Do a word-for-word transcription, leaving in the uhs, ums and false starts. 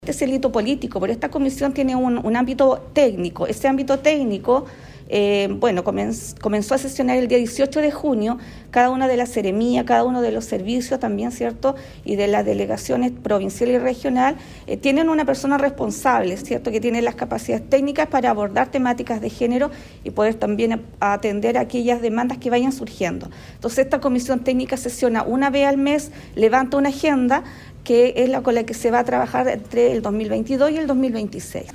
Este es el hito político, pero esta comisión tiene un, un ámbito técnico. Ese ámbito técnico, eh, bueno, comenz, comenzó a sesionar el día dieciocho de junio, cada una de las seremías, cada uno de los servicios también, ¿cierto?, y de las delegaciones provincial y regional, eh, tienen una persona responsable, ¿cierto?, que tiene las capacidades técnicas para abordar temáticas de género y poder también atender aquellas demandas que vayan surgiendo. Entonces, esta comisión técnica sesiona una vez al mes, levanta una agenda, que es la con la que se va a trabajar entre el dos mil veintidós y el dos mil veintiséis.